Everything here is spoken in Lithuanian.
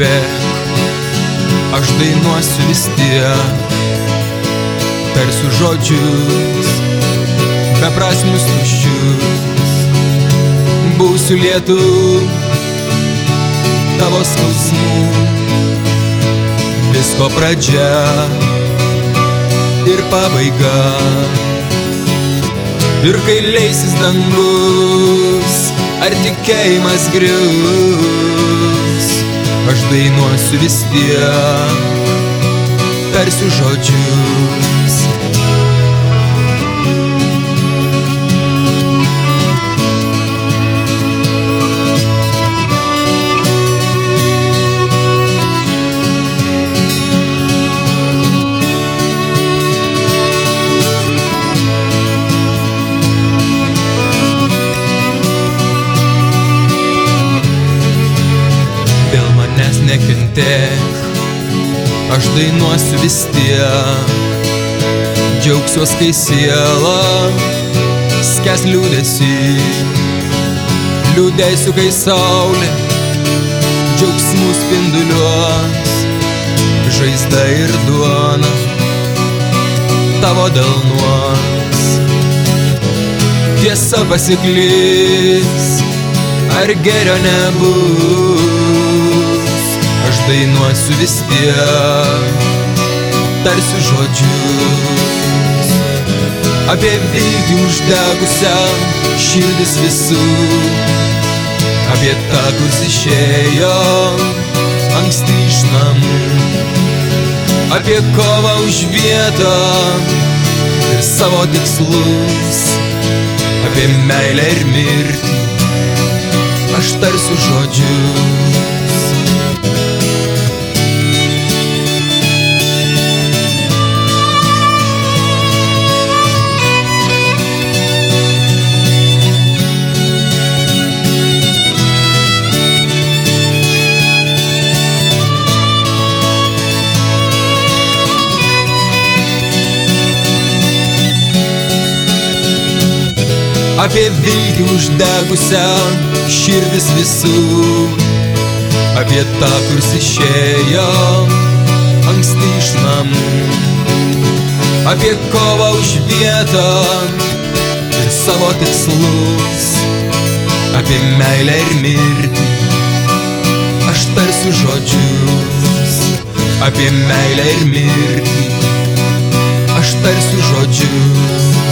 nekalbėk, aš dainuosiu vis tiek, tarsiu žodžius, beprasmius tuščius, būsiu lietum tavo skausmų, visko pradžia ir pabaiga. Ir kai leisis dangus, ar tikėjimas grius, aš dainuosiu vis tiek, tarsiu žodžius. Nekentėk, aš dainuosiu vis tiek, džiaugsiuos, kai siela skęs liūdesį, liūdėsiu, kai saulė džiaugsmų spinduliuos, žaizda ir duona tavo delnuos. Tiesa pasiklys, ar gėrio nebus, aš dainuosiu vis tiek, tarsiu žodžius. Apie viltį uždegusią širdis visų, apie tą, kurs išėjo anksti iš namų, apie kovą už vietą ir savo tikslus, apie meilę ir mirtį, aš tarsiu žodžius. Apie viltį uždegusią širdis visų, apie tą, kurs išėjo anksti iš namų, apie kovą už vietą ir savo tikslus, apie meilę ir mirtį, aš tarsiu žodžius. Apie meilę ir mirtį, aš tarsiu žodžius.